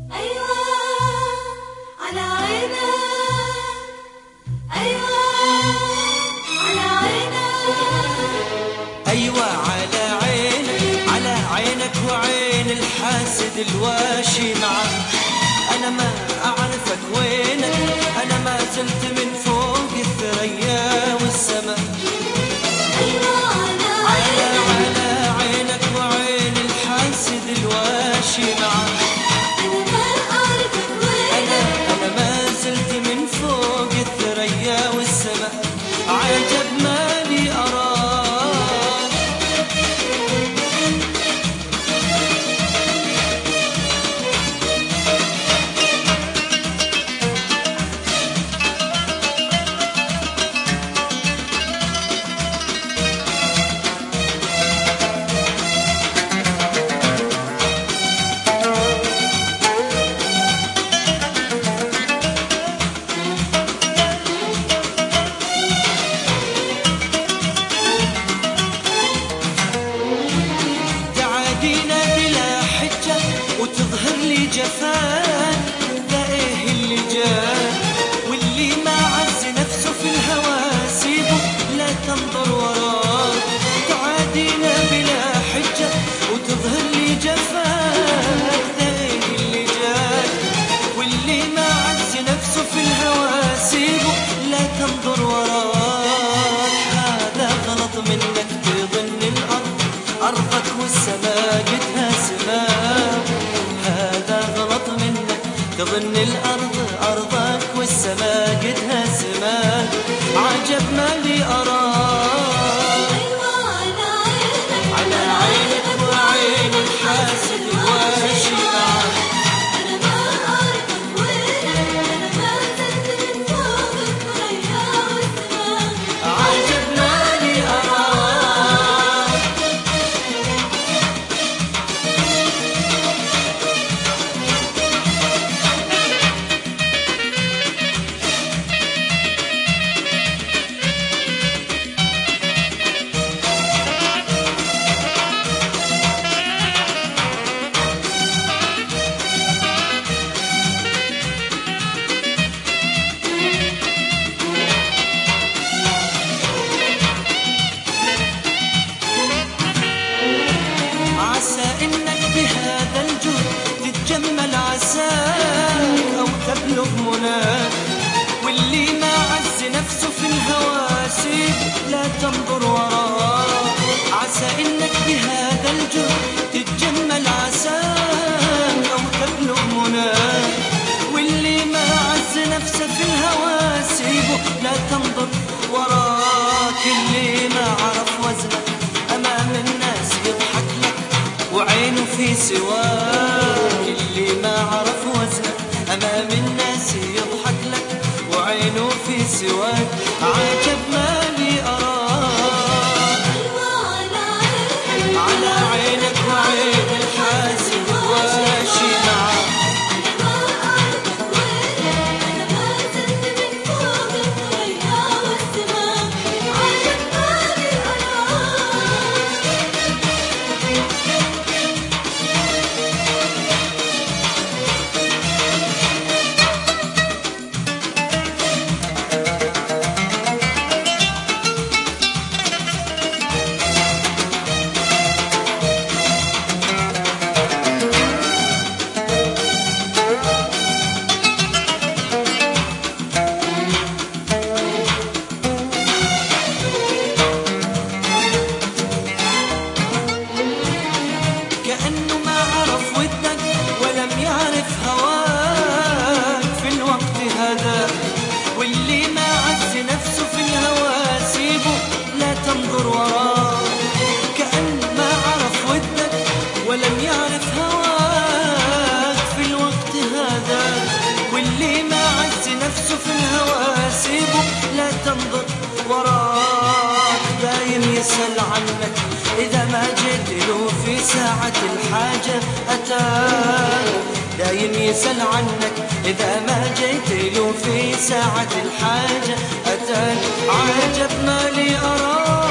أيوة على عينك، أيوة على عينك، أيوة على عينك، على عينك وعين الحاسد الواشي معك. أنا ما أعرفك وينك، أنا ما زلت من فوق الثريا والسماء. أيوة على عينك وعين الحاسد الواشي معك. أنا ما أعرفك وينك، أنا ما زلت من فوق الثريا والسماء. عجب ما لي أراك، تعادينا بلا حجة وتظهر لي جفاك. ده ايه اللي جاك واللي ما عز نفسه في الهوى سيبه لا تنظر وراك. تعادينا بلا حجة وتظهر لي جفاك. ده ايه اللي جاك واللي ما عز نفسه في الهوى سيبه لا تنظر وراك. هذا غلط منك تظن الأرض أرضك والسماء قدها سماء. هذا غلط منك تظن الأرض أرضك والسماء قدها سماء. عجب ما لي أراك، أيوة على عينك وعين الحاسد الواشي معك. أنا ما أعرفك وينك، أنا ما زلت من فوق الثريا والسماء. عجب ما لي أراك، عسى إنك بهذا الجود تتجمل عساك أو تبلغ مناك. واللي ما عز نفسه في الهوى سيب لا تنظر وراك. عسى إنك بهذا الجود تتجمل عساك أو تبلغ مناك. واللي ما عز نفسه في الهوى سيبه لا تنظر وراك. اللي ما عرف وزنك أمام الناس يضحك لك وعينه في سواك. اللي ما عرف وزنك أمام الناس يضحك لك وعينه في سواك. عجب ما لي أراك، على عينك وعين الحاسد الواشي معك. أنا ما أعرفك وينك، أنا ما زلت من فوق الثريا والسماء. عجب ما لي كأنه ما عرف ودك ولم يعرف هواك في الوقت هذا. واللي ما عز نفسه في الهوى سيبه لا تنظر وراه. كأن ما عرف ودك ولم يعرف هواك في الوقت هذا. واللي ما عز نفسه في الهوى سيبه لا تنظر وراك. دايم يسأل عنك إذا ما جيت له في ساعة الحاجة أتاك. دايم يسأل عنك إذا ما جيت له في ساعة الحاجة أتاك. عجب ما لي أراك،